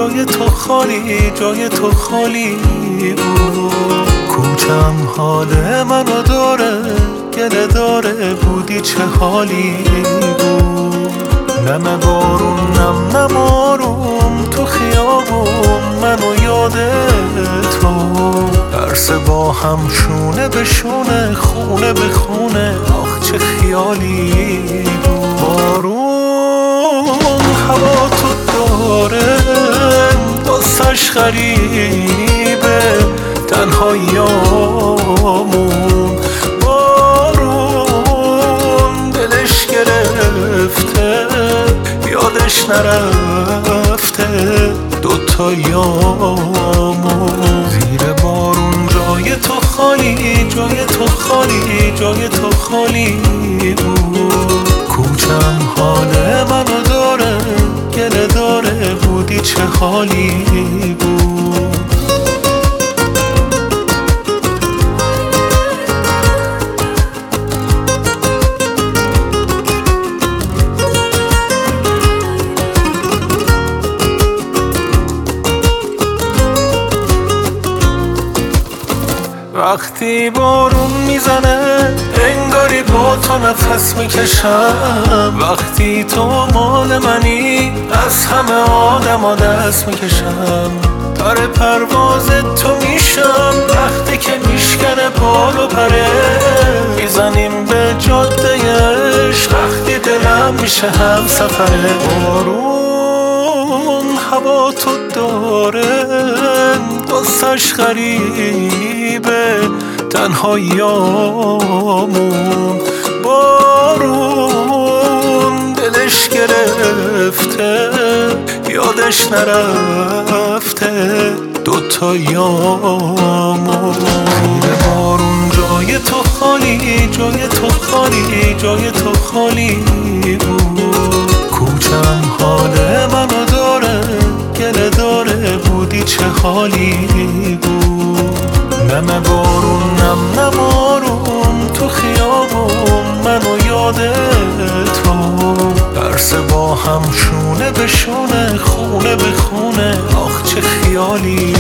جای تو خالی، جای تو خالی بود. کوچم حال منو داره، گله داره، بودی چه حالی بود. نم بارون نم آروم تو خیابون، منو یاد تو. درس با هم شونه به شونه، خونه به خونه، آخ چه خیالی بود. بارون هوا تو داره، داستش غریبه، تنهاییامون. بارون دلش گرفته، یادش نرفته دوتایامون. زیر بارون جای تو خالی، جای تو خالی، جای تو خالی بود. کوچم حال منو داره، گله داره، بودی چه حالی بود. وقتی بارون میزنه انگاری با تو نفس میکشم. وقتی تو مال منی از همه آدما دست میکشم. پر پرواز تو میشم وقتی که میشکنه بال و پره. میزنیم به جاده عشق وقتی دلم میشه هم سفره. بارون هوا تو داره، داستش غریبه، تنهاییامون. بارون دلش گرفته، یادش نرفته دوتایامون. زیر بارون جای تو خالی، جای تو خالی، جای تو خالی بود. کوچم حال منو داره، گله داره، بودی چه حالی بود. نم بارون نم آروم تو خیابون، منو یاد تو. درس با هم شونه به شونه، خونه به خونه، آخ چه خیالی